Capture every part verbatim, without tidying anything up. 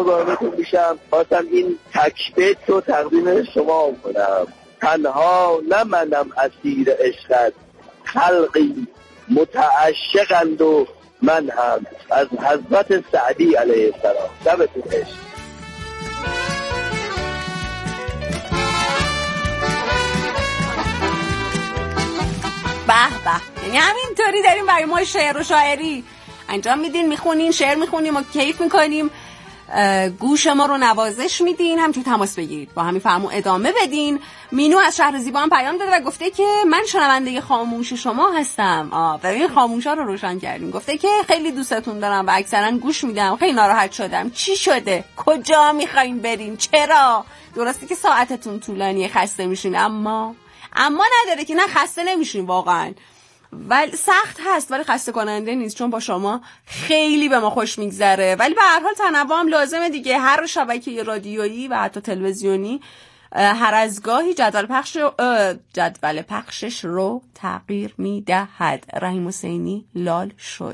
مزاحمتون میشم. خواستم این تکبیت رو تقدیم شما کنم. تنها نه منم اسیر عشقت، خلقی متعشقند و من هم، از حضرت سعدی علیه السلام. شبتون خوش. به به، یعنی همینطوری داریم برای ما شعر و شاعری انجام میدین، میخونین، شعر میخونیم و کیف میکنیم، گوش ما رو نوازش میدین، همچون تماس بگیرید با همین فرمون ادامه بدین. مینو از شهر زیبا هم پیام داده و گفته که من شنونده خاموش شما هستم. آه و این خاموشا رو روشن کردیم. گفته که خیلی دوستتون دارم و اکثرا گوش میدم، خیلی ناراحت شدم. چی شده؟ کجا میخواین برین؟ چرا؟ درسته که ساعتتون طولانیه، خسته میشین، اما اما نداره که نه خسته نمیشین واقعا، ولی سخت هست ولی خسته کننده نیست، چون با شما خیلی به ما خوش میگذره. ولی به هر حال تنوع هم لازمه دیگه. هر شبکه رادیویی و حتی تلویزیونی هر از گاهی جدول پخش جدول پخشش رو تغییر میدهد. رحیم حسینی لال شد.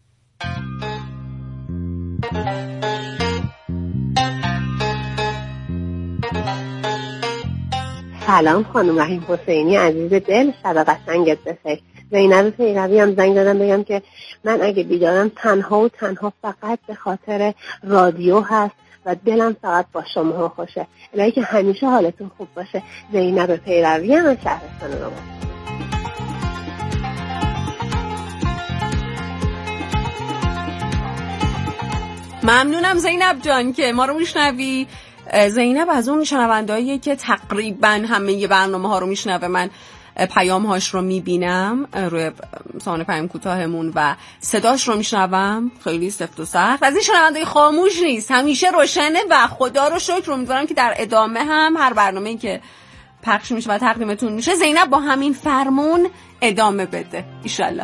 سلام خانم رحیم حسینی عزیز دل، شب قشنگت بخیر. زینب پیروی هم زنگ دادم بگم که من اگه بیدارم تنها و تنها فقط به خاطر رادیو هست و دلم فقط با شما خوشه. الهی که همیشه حالتون خوب باشه. زینب پیروی هم از شهرستان رو. ممنونم زینب جان که ما رو میشنوی. زینب از اون شنوندهاییه که تقریبا همه ی برنامه ها رو میشنوه. من پیام هاش رو میبینم روی سامانه پیام کوتاهمون و صداش رو میشنوم، خیلی سفت و سخت. از این شنونده خاموش نیست، همیشه روشنه و خدا رو شکر. امیدوارم که در ادامه هم هر برنامه‌ای که پخش میشه و تقدیمتون میشه زینب با همین فرمون ادامه بده ایشالله.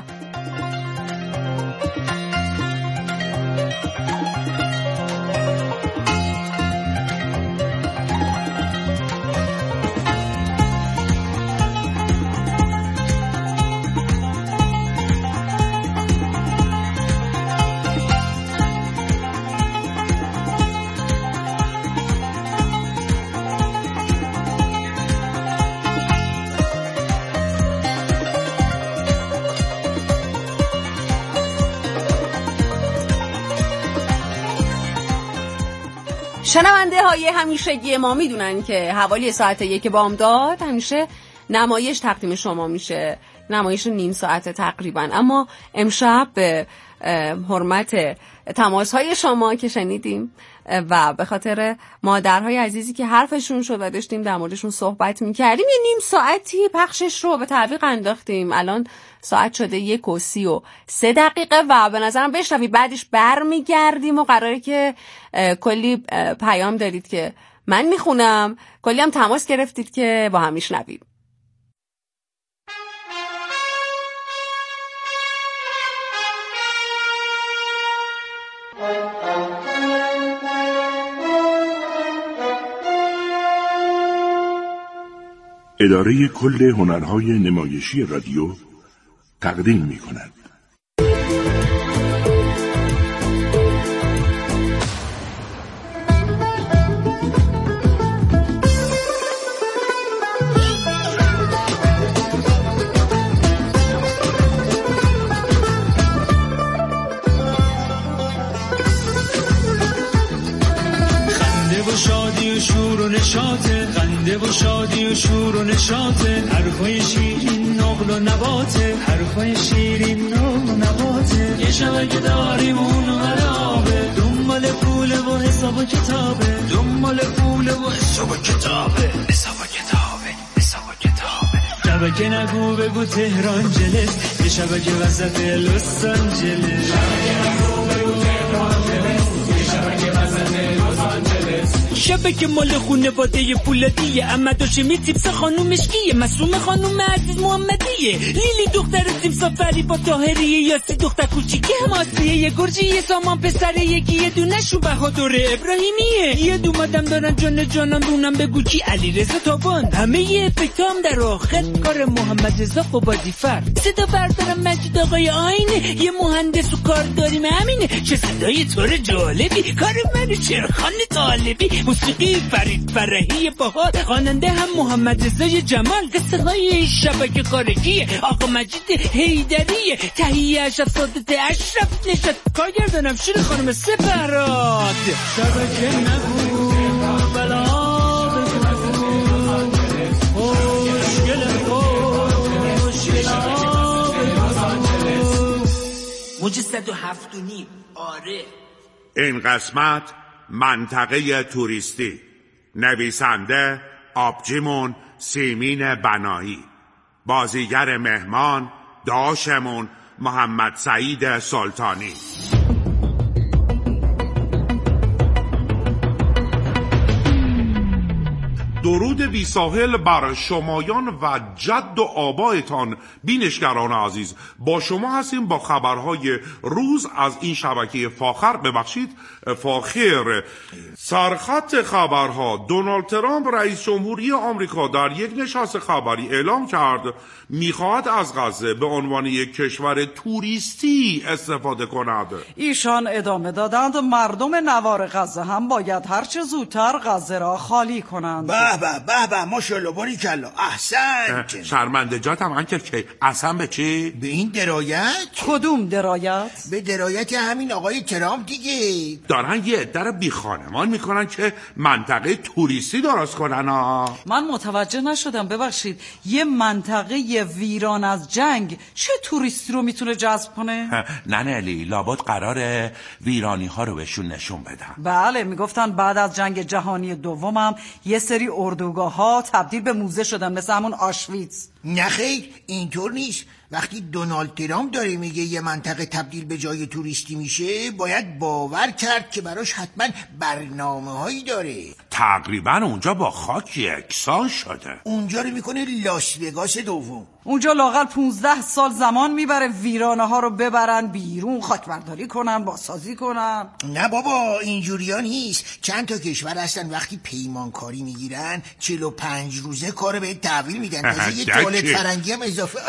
شنونده های همیشگی ما میدونن که حوالی ساعت یک بامداد همیشه نمایش تقدیم شما میشه، نمایش نیم ساعت تقریبا. اما امشب به حرمت تماس های شما که شنیدیم و به خاطر مادرهای عزیزی که حرفشون شد و داشتیم در موردشون صحبت میکردیم، یه نیم ساعتی پخشش رو به تعویق انداختیم. الان ساعت شده یک و سی و سه دقیقه و به نظرم بشنوی بعدش بر میگردیم و قراره که کلی پیام دارید که من میخونم، کلی هم تماس گرفتید که با هم میشنویم. اداره کل هنرهای نمایشی رادیو تقدیم می کند. شادی و شور و نشاطه، خنده و شادی و شور و نشاطه، حرفای شیرین نقل و نباته، حرفای شیرین نقل و نباته. یه شبکه داریم اون و مرابه، دنبال پوله و حساب و کتابه، دنبال پوله و حساب و کتابه، حساب و کتابه، حساب و کتابه. شبکه نگو بگو تهران جلس، یه شبکه وسط لس آنجلس، شبکه نگو بگو تهران جلس، یه شبکه وسط لس آنجلس. شبه که مال خونواده پولادیه. احمد هاشمی تیپس خانومش کیه؟ مسروم خانوم عزیز محمدیه. لیلی دختر تیمسا فریبا طاهریه. یاسی دختر کوچیکه ماسیه. یه گرجی یه سامان پسره. یکی یه دونه شو بهادر ابراهیمیه. یه دومدم دارن جان جانم رونم بگو کی؟ علیرضا تابان. همه یه افکتام در آخر کار محمد رضا قبادی فرد. صدا بردارم مجید آقای آینه. یه مهندس و کار داریم همینه. چه صدای طور جالبی. کار من چرخان طالبی. موسیقی فرید فرحی بهار. خواننده هم محمد رضای جمال. قصه های شبکه کارگیه. آقا مجید حیدریه. تهیه اشرف سادت اشرف نشد. کارگردانم شیر خانم سپراد. شبکه نبود بلا موج صد و هفت و نیم. آره این قسمت منطقه توریستی. نویسنده آبجیمون سیمین بنایی. بازیگر مهمان داشمون محمد سعید سلطانی. درود بی ساحل بر شمایان و جد و آبایتان بینشگران عزیز. با شما هستیم با خبرهای روز از این شبکه فاخر. ببخشید فاخر. سرخط خبرها: دونالد ترامپ رئیس جمهوری آمریکا در یک نشست خبری اعلام کرد میخواهد از غزه به عنوان یک کشور توریستی استفاده کند. ایشان ادامه دادند مردم نوار غزه هم باید هرچه زودتر غزه را خالی کنند. به به به به ماشاءالله باریکلا احسن. شرمنده جاتم انکل کی اصلا به چی؟ به این درایت؟ کدوم درایت؟ به درایت همین آقای ترامپ دیگه. دارن یه عده بی خانمان میکنن که منطقه توریستی درست کنن. ها من متوجه نشدم ببخشید. یه منطقه ویران از جنگ چه توریستی رو میتونه جذب کنه؟ نه نلی لابد قراره ویرانی ها رو بهشون نشون بدم. بله میگفتن بعد از جنگ جهانی دوم هم یه سری اردوگاه ها تبدیل به موزه شدن مثل همون آشویتز. نه خیر اینطور نیست. وقتی دونالد ترامپ داره میگه یه منطقه تبدیل به جای توریستی میشه باید باور کرد که براش حتما برنامه هایی داره. تقریبا اونجا با خاک یکسان شده. اونجا رو میکنه لاس وگاس دوم. اونجا لاقل پونزده سال زمان میبره ویرانه ها رو ببرن بیرون، خاکبرداری کنن، بازسازی کنن. نه بابا اینجوری ها نیست. چند تا کشور هستن وقتی پیمانکاری میگیرن چهل و پنج روزه کارو به تحویل میدن. تازه یه توالت فرنگی هم اضافه.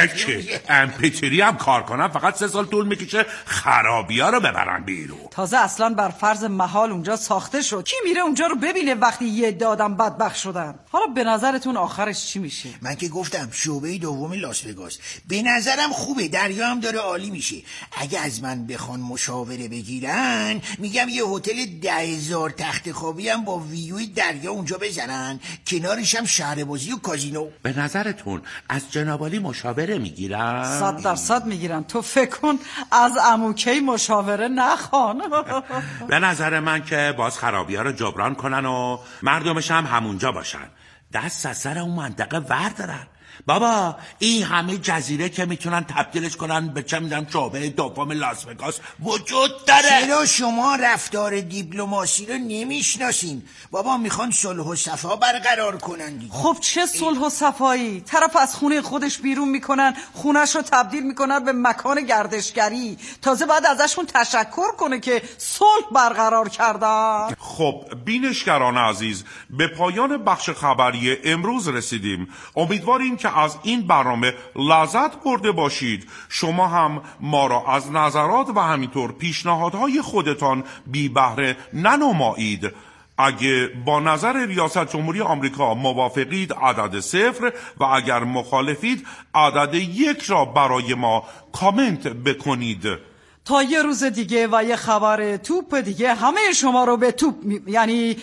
امپیتری هم کار کنن فقط سه سال طول میکشه خرابی ها رو ببرن بیرون. تازه اصلا بر فرض محال اونجا ساخته شد. کی میره اونجا رو ببینه وقتی یه عده آدم بدبخت شدن؟ حالا به نظرتون آخرش چی میشه؟ من که گفتم شعبه دوم لاس وگاس به نظرم خوبه. دریا هم داره عالی میشه. اگه از من بخوان مشاوره بگیرن میگم یه هتل ده هزار تخت خوابی هم با ویوی دریا اونجا بزنن، کنارش هم شهر بازی و کازینو. به نظرتون از جناب عالی مشاوره میگیرن؟ صد درصد میگیرن. تو فکر کن از عموکی مشاوره نخوان. به نظر من که باز خرابی ها رو جبران کنن و مردمش هم همونجا باشن. دست از سر اون منطقه وردارن. بابا این همه جزیره که میتونن تبدیلش کنن به چه میدونم شعبه دوم لاس وگاس وجود داره. چرا شما رفتار دیپلماسی رو نمیشناسین؟ بابا میخوان صلح و صفا برقرار کنن دیگه. خب چه صلح و صفایی؟ طرف از خونه خودش بیرون میکنن، خونش رو تبدیل میکنن به مکان گردشگری. تازه بعد ازشون تشکر کنه که صلح برقرار کردن. خب بینشگران عزیز به پایان بخش خبری امروز رسیدیم. امیدواریم که از این برنامه لذت برده باشید. شما هم ما را از نظرات و همینطور پیشنهادهای خودتان بی بهره ننمایید. اگه با نظر ریاست جمهوری آمریکا موافقید عدد صفر و اگر مخالفید عدد یک را برای ما کامنت بکنید. تا یه روز دیگه و یه خبر توپ دیگه همه شما رو به توپ می... یعنی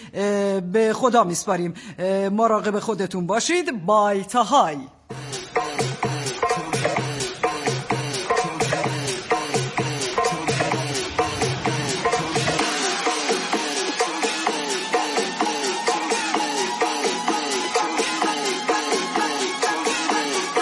به خدا میسپاریم. مراقب خودتون باشید. بای تا های.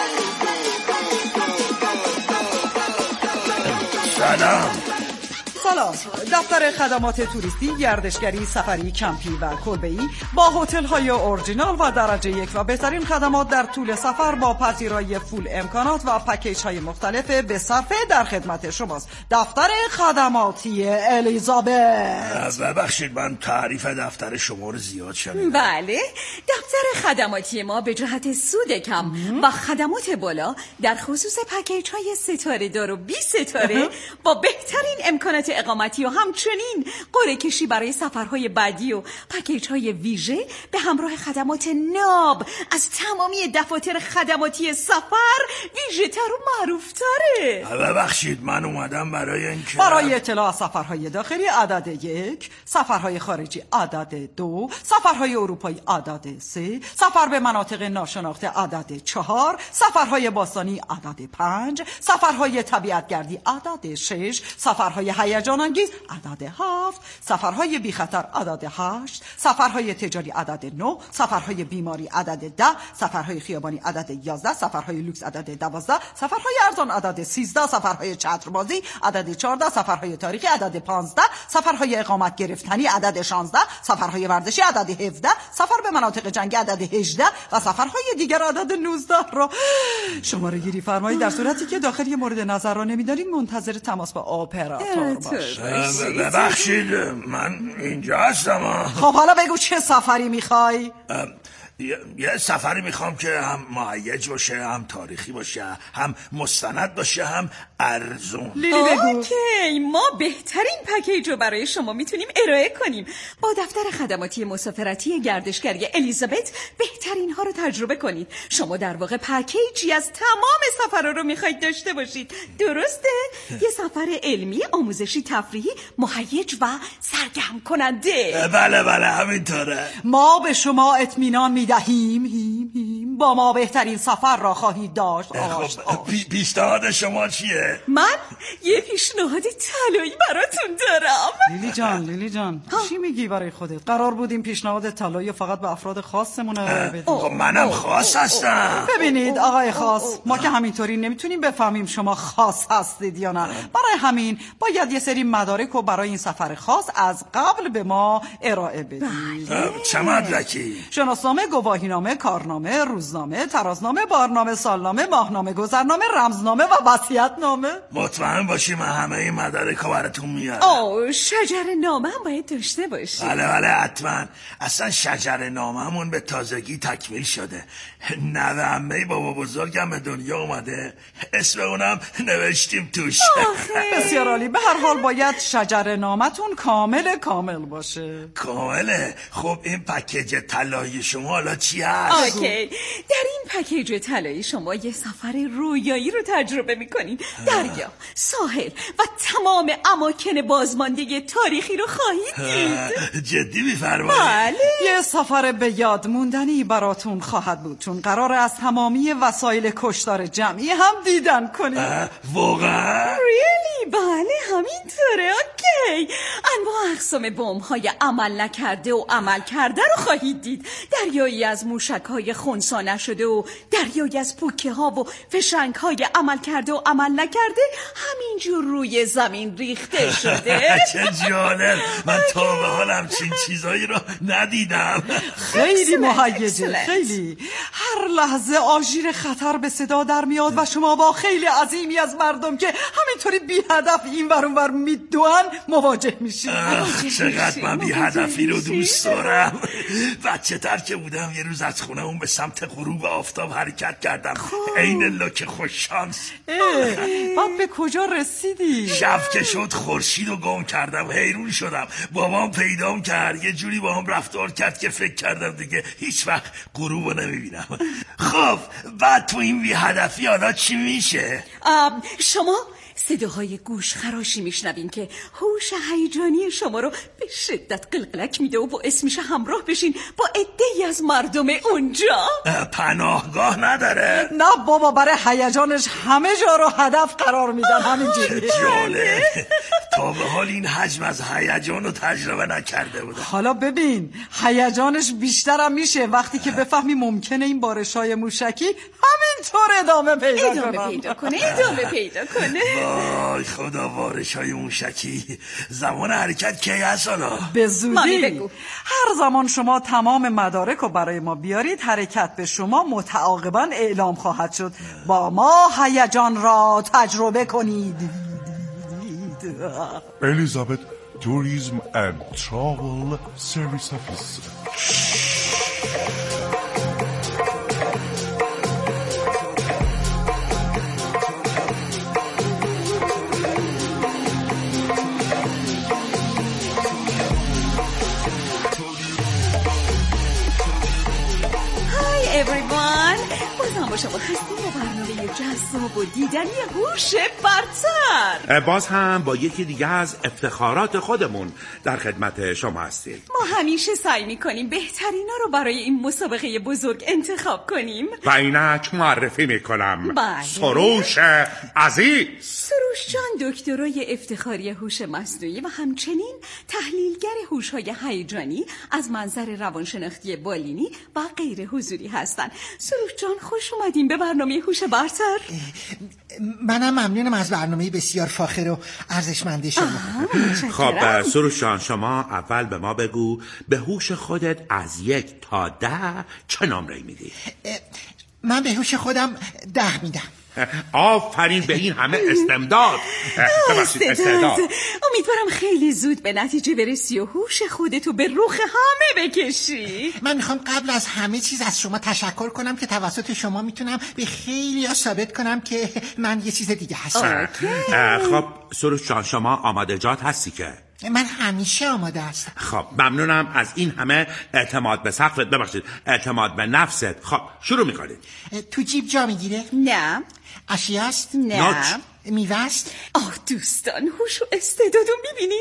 سلام. سلام. دفتر خدمات توریستی، گردشگری، سفری، کمپی و کلبه‌ای با هتل‌های اورجینال و درجه یک و بهترین خدمات در طول سفر با پذیرایی فول امکانات و پکیج‌های مختلف به صرفه در خدمت شماست. دفتر خدماتی الیزابت. ببخشید من تعریف دفتر شما رو زیاد شنیدم. بله، دفتر خدماتی ما به جهت سود کم و خدمات بالا در خصوص پکیج‌های ستاره دار و بی ستاره با بهترین امکانات اقامتی و همچنین قرعه کشی برای سفرهای بعدی و پکیج‌های ویژه به همراه خدمات ناب از تمامی دفاتر خدماتی سفر ویژه‌تر و معروف‌تره. ببخشید من اومدم برای اینکه برای اطلاع از سفرهای داخلی عدد یک، سفرهای خارجی عدد دو، سفرهای اروپایی عدد سه، سفر به مناطق ناشناخته عدد چهار، سفرهای باستانی عدد پنج، سفرهای طبیعتگردی عدد شش، سفرهای هیجان انگیز عدد هفت، سفرهای بی خطر عدد هشت، سفرهای تجاری عدد نه، سفرهای بیماری عدد ده، سفرهای خیابانی عدد یازده، سفرهای لوکس عدد دوازده، سفرهای ارزان عدد سیزده، سفرهای چتربازی عدد چهارده، سفرهای تاریخی عدد پانزده، سفرهای اقامت گرفتنی عدد شانزده، سفرهای ورزشی عدد هفده، سفر به مناطق جنگی عدد هجده و سفرهای دیگر عدد نوزده را شماره گیری فرمایید. در صورتی که داخل مورد نظر را نمی‌دارید منتظر تماس با اپراتور باشید. ببخشید من اینجا هستم. خب حالا بگو چه سفری میخوای؟ یه, یه سفری میخوام که هم مهیج باشه، هم تاریخی باشه، هم مستند باشه، هم ارزون. لیلی بگو. اوکی، ما بهترین پکیج رو برای شما میتونیم ارائه کنیم. با دفتر خدماتی مسافرتی گردشگری الیزابت بهترین ها رو تجربه کنید. شما در واقع پکیجی از تمام سفرها رو میخواید داشته باشید، درسته؟ یه سفر علمی، آموزشی، تفریحی، مهیج و سرگرم کننده. بله بله همینطوره. ما به شما اطمینان میدهیم هیم هیم با ما بهترین سفر را خواهید داشت. پی پیشنهاد شما چیه؟ من یه پیشنهاد طلایی براتون دارم. لیلی جان لیلی جان چی میگی برای خودت؟ قرار بود این پیشنهاد طلایی فقط به افراد خاصمون ارائه بدیم. خب منم خاص هستم. ببینید آقای خاص، ما که همینطوری نمیتونیم بفهمیم شما خاص هستید یا نه. برای همین باید یه سری مدارک رو برای این سفر خاص از قبل به ما ارائه بدید. چه مدرکی؟ شناسنامه، گواهینامه، کارنامه، روزنامه، ترازنامه، بارنامه، سالنامه، ماهنامه، گذرنامه، رمزنامه و وصیت‌نامه. مطمئن باشی من همه این مدارک رو براتون میارم. اوه شجره نامه هم باید داشته باشی. بله بله حتما. اصلا شجره نامه‌مون به تازگی تکمیل شده. نوه عمه بابا بزرگم به دنیا اومده، اسم اونم نوشتیم توش. بسیار عالی. به هر حال باید شجره نامتون کامل کامل باشه. کامله؟ خب این پکیج طلایی شما حالا چی هست؟ اوکی، در این پکیج طلایی شما یه سفر رویایی رو تجربه میکنین. دریا، ساحل و تمام اماکن بازمانده تاریخی رو خواهید دید. جدی میفرمایید؟ بله. یه سفر به یاد موندنی براتون خواهد بود، چون قرار از تمامی وسایل کشتار جمعی هم دیدن کنید. واقعا؟ ریلی؟ بله همینطوره. اوکی، انواع اقسام بمب‌های عمل نکرده و عمل کرده رو خواهید دید. دریایی از موشک‌های خنثی نشده و دریایی از پوکه‌ها و فشنگ‌های عمل کرده و عمل نکرده همینجور روی زمین ریخته شده. چه جالب، من تا به حال همچین چیزایی رو ندیدم. خیلی مهیجه، خیلی. هر لحظه آژیر خطر به صدا در میاد و شما با خیلی عظیمی از مردم که همینطوری بی هدف این ور اون ور میدوئن مواجه میشید. چقدر من بی هدفی رو دوست دارم. بچه تر که بودم یه روز از خونه اون به سمت غروب آفتاب حرکت کردم، عین لوک خوششانس. بعد به کجا رسیدی؟ شب که شد خورشید رو گم کردم، حیرون شدم. بابام پیدام کرد، یه جوری با هم رفتار کرد که فکر کردم دیگه هیچ وقت غروب رو نمیبینم. خب بعد تو این بی هدفی حالا چی میشه؟ شما صداهای گوش خراشی میشنوین که هوش هیجانی شما رو به شدت قلقلک میده و باعث میشه همراه بشین با عده‌ای از مردم اونجا. پناهگاه نداره؟ نه بابا، برای هیجانش همه جا رو هدف قرار میدن. همینجوری. جالب. تا به حال این حجم از هیجان رو تجربه نکرده بودم. حالا ببین هیجانش بیشترم میشه وقتی که بفهمی ممکنه این بارش‌های موشکی همین همینطور ادامه پیدا ادامه کنم. پیدا کنه ادامه پیدا کنه. وای خدا وارشای اون شکی. زمان حرکت کی هست حالا؟ به مامی زودی. بگو. هر زمان شما تمام مدارک رو برای ما بیارید حرکت به شما متعاقبا اعلام خواهد شد. با ما هیجان را تجربه کنید. الیزابت توریسم اند تراول سرویس افیس. everyone. بازم با شما هستیم با برنامه جذاب و دیدنی هوش برتر. باز هم با یکی دیگه از افتخارات خودمون در خدمت شما هستیم. ما همیشه سعی میکنیم بهترینا رو برای این مسابقه بزرگ انتخاب کنیم. و اینک معرفی میکنم بله. سروش عزیز. سروش جان دکترای افتخاری هوش مصنوعی و همچنین تحلیلگر هوش‌های هیجانی از منظر روانشناختی بالینی و غیر حضوری هستن. سروش جان خوش اومدین به برنامه هوش برتر. منم ممنونم از برنامه بسیار فاخر و ارزشمند شما. خب سروش جان شما اول به ما بگو به هوش خودت از یک تا ده چه نمره میدی؟ من به هوش خودم ده میدم. آفرین به این همه استمداد. استعداد. امیدوارم خیلی زود به نتیجه برسی و هوش خودتو به رخ همه بکشی. من میخوام قبل از همه چیز از شما تشکر کنم که توسط شما میتونم به خیلی ها ثابت کنم که من یه چیز دیگه هستم. خب سروش جان شما آماده جات هستی که؟ من همیشه آماده هستم. خب ممنونم از این همه اعتماد به سقفت. ببخشید اعتماد به نفست. خب شروع میکنید. تو جیب جا میگیره؟ نه. اشیاست؟ نه. میوه است؟ آه دوستان هوش و استعدادو میبینین؟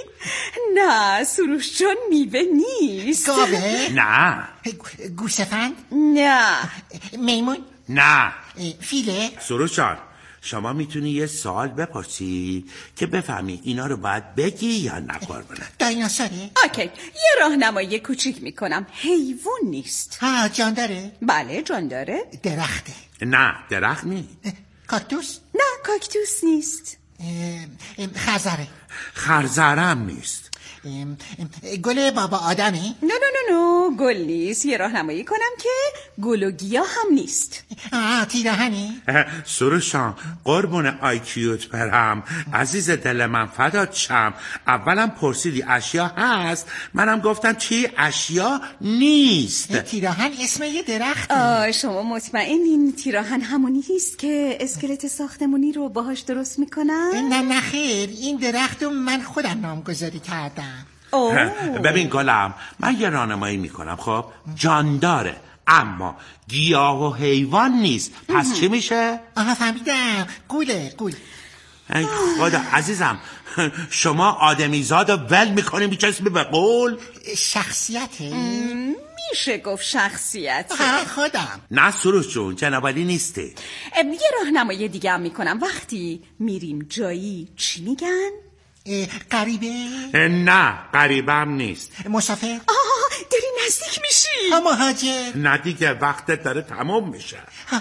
نه سروش جان میوه نیست. گاوه؟ نه. گوسفند؟ نه. میمون؟ نه. فیله؟ سروش جان شما میتونی یه سوال بپرسی که بفهمی اینا رو باید بگی یا نه قربونه. دایناسوره؟ اوکی یه راهنمایی کوچیک میکنم. حیوان نیست. ها جان داره؟ بله جان داره. درخته؟ نه درخت نیست. کاکتوس؟ نه کاکتوس نیست. خرزره؟ خرزرم نیست. گل بابا آدمه؟ نه نه نه نه گل نیست. یه راهنمایی کنم که گل و گیاه هم نیست. آه تیراهنه؟ سروشان قربون آیکیوت برم عزیز دل من فدات شم. اولم پرسیدی اشیا هست منم گفتم چی اشیا نیست. تیراهن اسم یه درخت. آه شما مطمئنین تیراهن همونی هست که اسکلت ساختمونی رو باهاش درست میکنن؟ نه نه خیر این درخت رو من خودم نامگذاری کردم. ببین گلم من یه راهنمایی میکنم. خب جانداره اما گیاه و حیوان نیست. پس چی میشه؟ آها فهمیدم گوله گول. ای خدا عزیزم شما آدمیزاد رو ول میکنیم بیچه اسمی به قول شخصیته؟ میشه گفت شخصیت. خودم. نه سروش جون جنابالی نیسته. یه راهنمایی دیگه هم میکنم. وقتی میریم جایی چی میگن؟ غریبه؟ نه غریبم نیست. مسافر؟ آه داری نزدیک میشی. مهاجر؟ نه دیگه وقتت داره تمام میشه.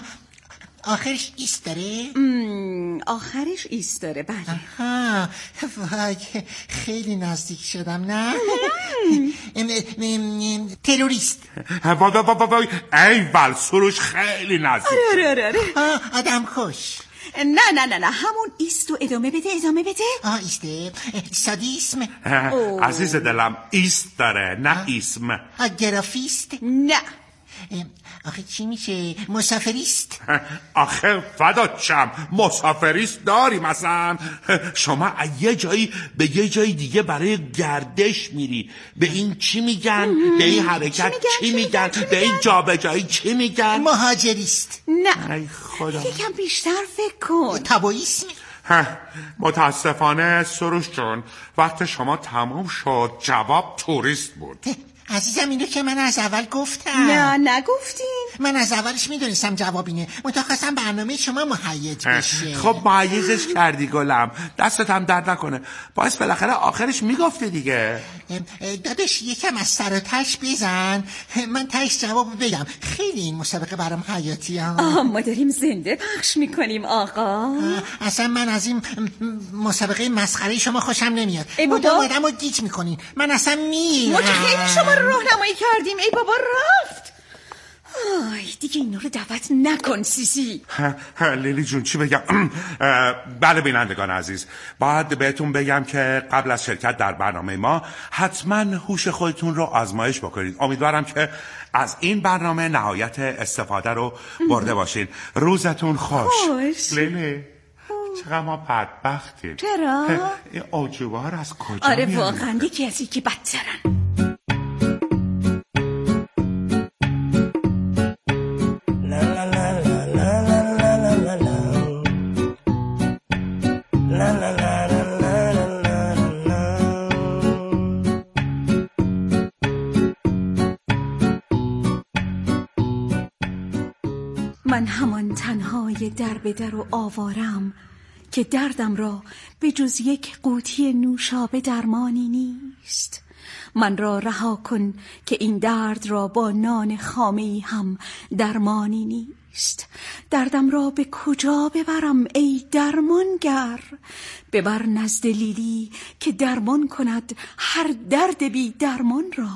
آخرش ایست داره؟ آخرش ایست داره بله. آها وای خیلی نزدیک شدم. نه تروریست؟ وای وای وای وای ای ول سروش خیلی نزدیک. آره آره آره. آدم خوش؟ نه نه نه نه همون ایست و ادامه بده ادامه بده. آه ایسته. سادیسم؟ عزیز دلم ایست داره نه ایسم. گرافیست؟ نه. آخه چی میشه؟ مسافریست؟ آخه فدات شم مسافریست داری مثلا شما یه جایی به یه جای دیگه برای گردش میری به این چی میگن؟ به این حرکت چی میگن؟ به این جابجایی چی میگن؟ مهاجریست؟ نه. ای خدا یکم بیشتر فکر کن. تبعیسم؟ متاسفانه سروش جون وقت شما تموم شد. جواب توریست بود. عزیزم اینو که من از اول گفتم. نه نگفتین. من از اولش میدونستم جواب اینه، متخواستم برنامه شما مهیج بشه. خب مهیجش کردی گلم، دستت هم درد نکنه. باعث بالاخره آخرش میگفتی دیگه. داداش یکم از سر و تش بزن، من تش جواب بگم. خیلی این مسابقه برام حیاتی ها. آه ما داریم زنده پخش میکنیم آقا. اصلا من از این مسابقه مسخره شما خوشم نمیاد. مدام آدمو گیج میکنین. من اصلا میرم. ما که خیلی شما رو راهنمایی کردیم. ای بابا رفت. آی دیگه اینا رو دعوت نکن سیسی. لیلی جون چی بگم؟ بله بینندگان عزیز، باید بهتون بگم که قبل از شرکت در برنامه ما حتما هوش خودتون رو آزمایش بکنید. امیدوارم که از این برنامه نهایت استفاده رو برده باشین. روزتون خوش. خوش. لیلی چقدر ما بدبختیم. چرا؟ این آجوبه ها از کجا آره میان؟ واقعا یکی از یکی بدترن. من همان تنهای در به در و آوارم که دردم را به جز یک قوطی نوشابه درمانی نیست. من را رها کن که این درد را با نان خامه‌ای هم درمانی نیست. دردم را به کجا ببرم ای درمانگر؟ ببر نزد لیلی که درمان کند هر درد بی درمان را.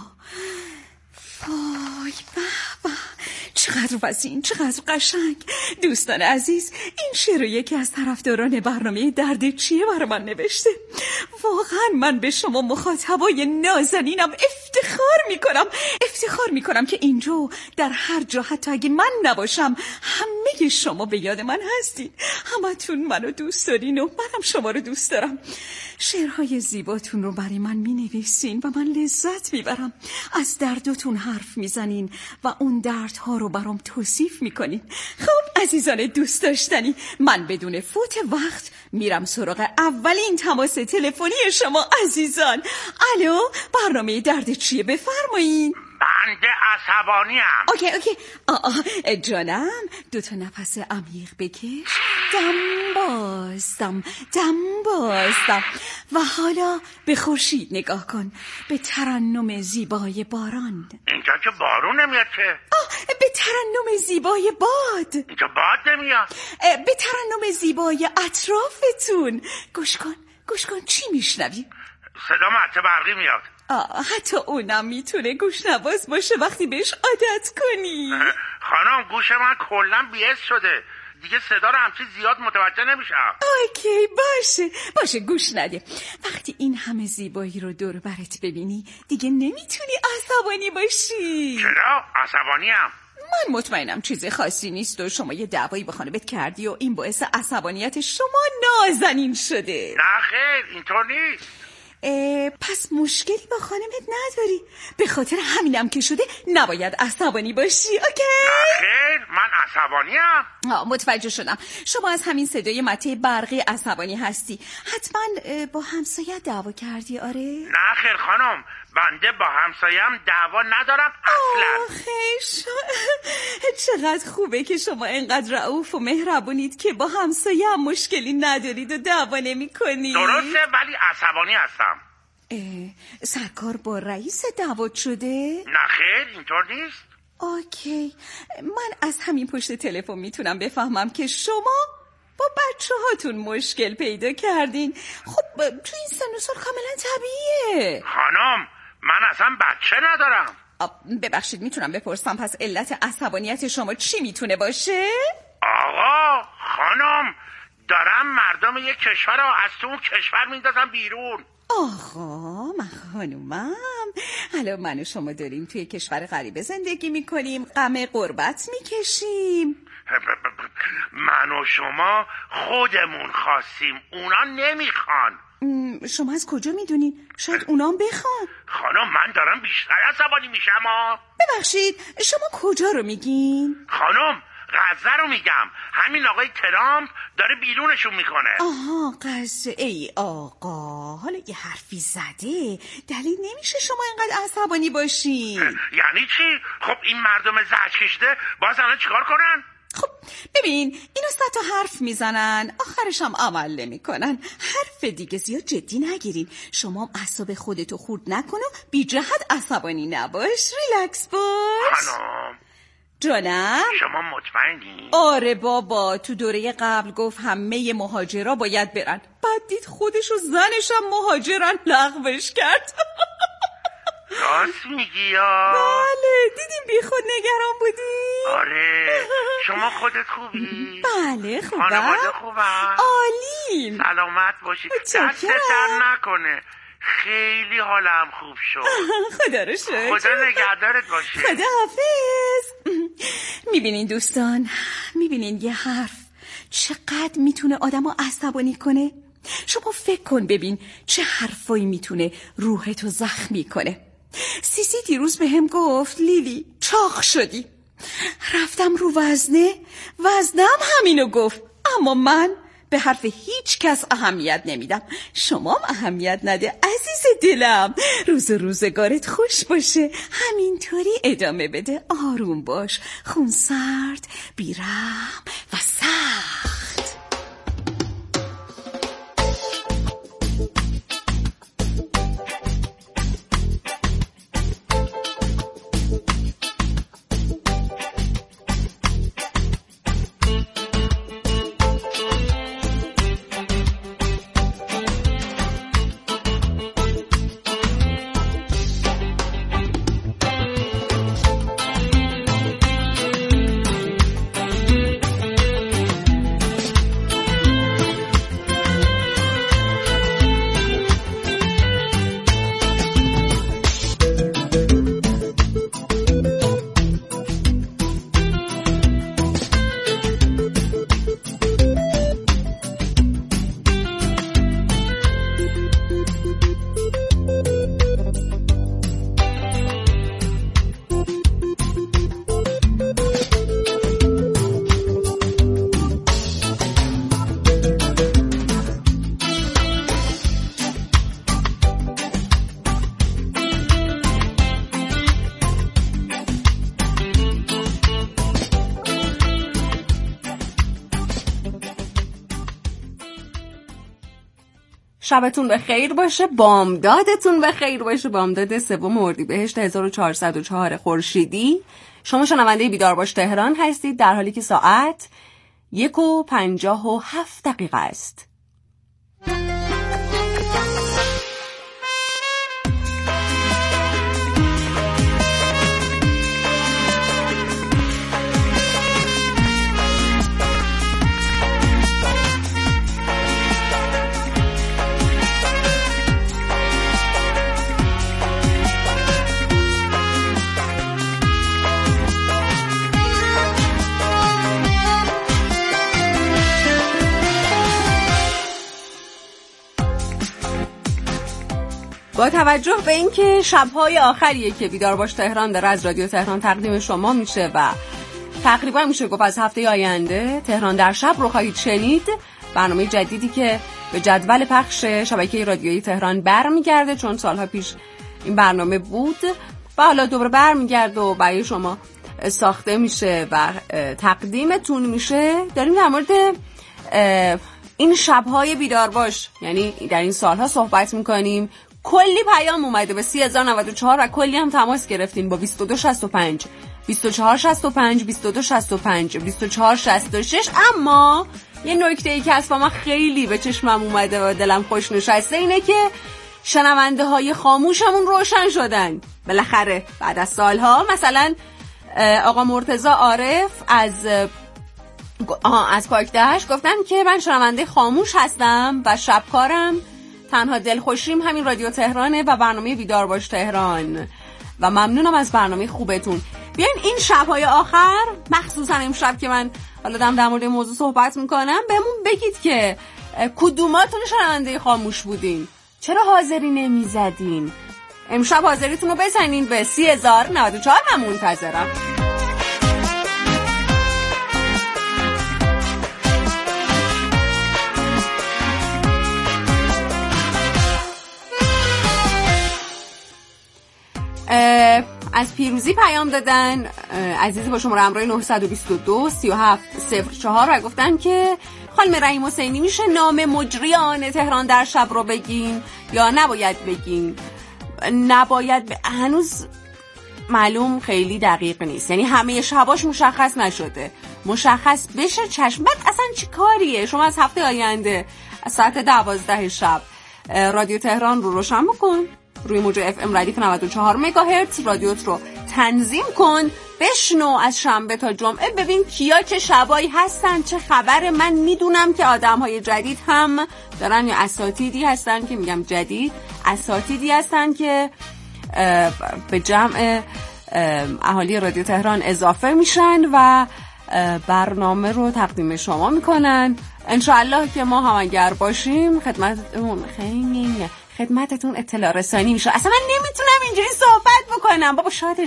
وای به به، چقدر وزین، چقدر قشنگ. دوستان عزیز، این شعر یکی از طرفداران برنامه درد چیه برای من نوشته. واقعا من به شما مخاطبای نازنینم افتخار میکنم افتخار میکنم که اینجا در هر جا، حتی اگه من نباشم، همه شما به یاد من هستین. همتون منو دوست دارین و منم شما رو دوست دارم. شعرهای زیباتون رو برای من مینویسین و من لذت میبرم. از دردتون حرف میزنین و اون دردها رو برام توصیف میکنین. خب عزیزان دوست داشتنی، من بدون فوت وقت میرم سراغ اولین تماس تلفنی شما عزیزان. الو، برنامه درد چیه؟ بفرمایین. بنده عصبانیم. اوکی اوکی آه آه جانم، دو تا نفس عمیق بکش، دم بازدم دم بازدم و حالا به خورشید نگاه کن، به ترنم زیبای باران. اینجا که بارون نمیاد که. آه به ترنم زیبای باد. اینجا باد نمیاد. به ترنم زیبای اطرافتون. گوش کن گوش کن، چی میشنوی؟ صدا مته برقی میاد. آه حتی اونم میتونه گوشنواز باشه وقتی بهش عادت کنی. خانم گوش من کلن بی‌حس شده دیگه، صدا رو همچی زیاد متوجه نمیشم. اوکی باشه باشه گوش نده. وقتی این همه زیبایی رو دور برت ببینی دیگه نمیتونی عصبانی باشی. چرا؟ عصبانیم. من مطمئنم چیز خاصی نیست و شما یه دعوایی با خانمت کردی و این باعث عصبانیت شما نازنین شده. نه خیر اینطور نیست. پس مشکلی با خانمت نداری؟ به خاطر همینم که شده نباید عصبانی باشی. اوکی؟ نه خیر من عصبانیم. آه متوجه شدم. شما از همین صدای مته برقی عصبانی هستی. حتما با همسایه دعوا کردی آره؟ نه خیر خانم، بنده با همسایم دعوا ندارم اصلا. آخه چقدر خوبه که شما اینقدر رئوف و مهربونید که با همسایه هم مشکلی ندارید و دعوا نمی کنید. درسته ولی عصبانی هستم. سرکار با رئیس دعوا شده؟ نه خیر اینطور نیست. اوکی، من از همین پشت تلفن میتونم بفهمم که شما با بچه هاتون مشکل پیدا کردین. خب تو این سن و سال کاملا طبیعیه. خانم من اصلا بچه ندارم. ببخشید میتونم بپرسم پس علت عصبانیت شما چی میتونه باشه؟ آقا خانم دارم مردم یک کشور رو از تو اون کشور میندازم بیرون. آقا من خانومم، الان من و شما داریم توی کشور غریبه زندگی میکنیم، غم غربت میکشیم. من و شما خودمون خواستیم، اونا نمیخوان. شما از کجا میدونین؟ شاید اونام بخوان. خانم من دارم بیشتر عصبانی میشم. ببخشید شما کجا رو میگین؟ خانم غزه رو میگم. همین آقای ترامپ داره بیرونشون میکنه. آها غزه. ای آقا حالا یه حرفی زده، دلیل نمیشه شما اینقدر عصبانی باشین. یعنی چی؟ خب این مردم زهر کشیده باز الان چیکار کنن؟ خب ببین اینا صد تا حرف میزنن آخرش هم عمل نمیکنن. حرف دیگه زیاد جدی نگیرین. شما اعصاب خودتو خورد نکن و بی جهت عصبانی نباش. ریلکس باش. خانم جانم شما مطمئنی؟ آره بابا، تو دوره قبل گفت همه مهاجرا باید برن، بعد دید خودش و زنش هم مهاجرن لغوش کرد. راست میگی یا؟ بله دیدیم بی خود نگران بودی. آره شما خودت خوبی؟ بله خوبم. خانواده خوبم؟ عالی. سلامت باشی. دست در نکنه. خیلی حالم خوب شد. خدا رو شکر. خدا نگهدارت باشه. خدا حافظ. میبینین دوستان، میبینین یه حرف چقدر میتونه آدمو عصبانی کنه؟ شما فکر کن ببین چه حرفایی میتونه روحتو زخمی کنه. سیسی دیروز به هم گفت لیلی چاق شدی. رفتم رو وزنه، وزنم همینو گفت، اما من به حرف هیچ کس اهمیت نمیدم. شما هم اهمیت نده عزیز دلم. روز روزگارت خوش باشه، همینطوری ادامه بده. آروم باش، خونسرد، بیرحم و سخت. شبتون به خیر باشه، بامدادتون به خیر باشه. بامداد سوم اردیبهشت هزار و چهارصد و چهار خورشیدی. شما شنونده بیدار باش تهران هستید در حالی که ساعت یک و پنجاه و هفت دقیقه است. با توجه به اینکه شب‌های آخریه که بیدار باش تهران داره از رادیو تهران تقدیم شما میشه و تقریبا میشه گفت از هفته آینده تهران در شب رو خواهید شنید، برنامه جدیدی که به جدول پخش شبکه رادیویی تهران برمیگرده، چون سالها پیش این برنامه بود و حالا دوباره برمیگرده و برای شما ساخته میشه و تقدیمتون میشه. داریم در مورد این شب‌های بیدار باش، یعنی در این سالها صحبت میکنیم. کلی پیام اومده به سی هزار و نود و چهار و کلی هم تماس گرفتین با بیست و دو شصت و پنج بیست و چهار شصت و پنج بیست و دو شصت و پنج بیست و چهار شصت و شش. اما یه نکته ای که از من خیلی به چشمم اومده و دلم خوش نشسته اینه که شنونده های خاموشمون روشن شدن بالاخره بعد از سالها. مثلا آقا مرتضی عارف از آها از پاکدهش گفتن که من شنونده خاموش هستم و شبکارم، تنها دلخوشیم همین رادیو تهرانه و برنامه بیدار باش تهران و ممنونم از برنامه خوبتون. بیاین این شب‌های آخر، مخصوصا امشب که من حالا دارم در مورد موضوع صحبت میکنم، بهمون بگید که کدوماتون شنونده خاموش بودین، چرا حاضری نمیزدین. امشب حاضریتون رو بزنین به سی هزار و نود و چهار. من منتظرم. از پیروزی پیام دادن عزیزی با شماره همراه نه دو دو سه هفت صفر چهار و گفتن که خانم رحیم حسینی میشه نام مجریان تهران در شب رو بگین یا نباید بگین؟ نباید ب... هنوز معلوم خیلی دقیق نیست، یعنی همه شباش مشخص نشده، مشخص بشه چشم. بعد اصلا چی کاریه؟ شما از هفته آینده از ساعت دوازده شب رادیو تهران رو روشن بکن، روی موج اف ام ردیف نود و چهار مگاهرتز رادیوت رو تنظیم کن، بشنو از شنبه تا جمعه، ببین کیا چه شبایی هستن، چه خبر. من میدونم که آدم‌های جدید هم دارن، یا اساتیدی هستن که میگم جدید، اساتیدی هستن که به جمع اهالی رادیو تهران اضافه میشن و برنامه رو تقدیم شما میکنن. انشاءالله که ما هم اگر باشیم خدمتتون خیلی خدمتتون اطلاع رسانی میشه. اصلا من نمیتونم اینجوری صحبت بکنم بابا. شاید